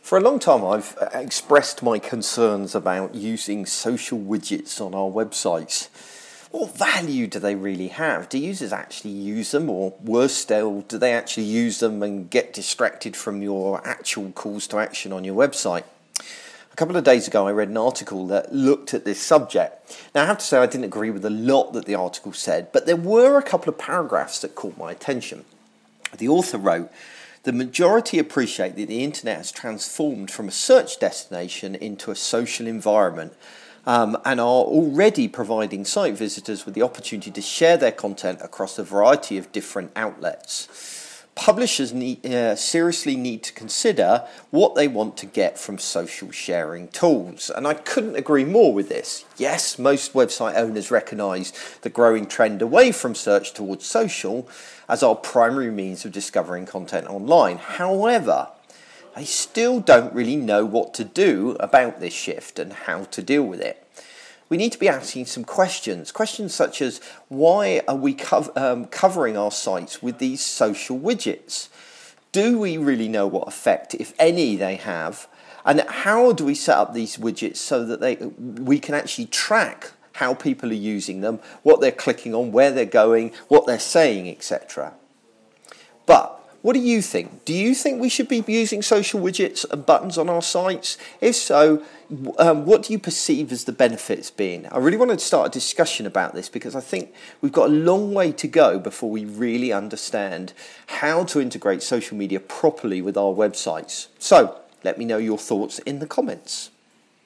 For a long time, I've expressed my concerns about using social widgets on our websites. What value do they really have? Do users actually use them, or worse still, do they actually use them and get distracted from your actual calls to action on your website? A couple of days ago, I read an article that looked at this subject. Now, I have to say I didn't agree with a lot that the article said, but there were a couple of paragraphs that caught my attention. The author wrote, "The majority appreciate that the internet has transformed from a search destination into a social environment and are already providing site visitors with the opportunity to share their content across a variety of different outlets. Publishers seriously need to consider what they want to get from social sharing tools." And I couldn't agree more with this. Yes, most website owners recognise the growing trend away from search towards social as our primary means of discovering content online. However, they still don't really know what to do about this shift and how to deal with it. We need to be asking some questions such as, why are we covering our sites with these social widgets? Do we really know what effect, if any, they have? And how do we set up these widgets so that we can actually track how people are using them, what they're clicking on, where they're going, what they're saying, etc. But what do you think? Do you think we should be using social widgets and buttons on our sites? If so, what do you perceive as the benefits being? I really want to start a discussion about this because I think we've got a long way to go before we really understand how to integrate social media properly with our websites. So let me know your thoughts in the comments.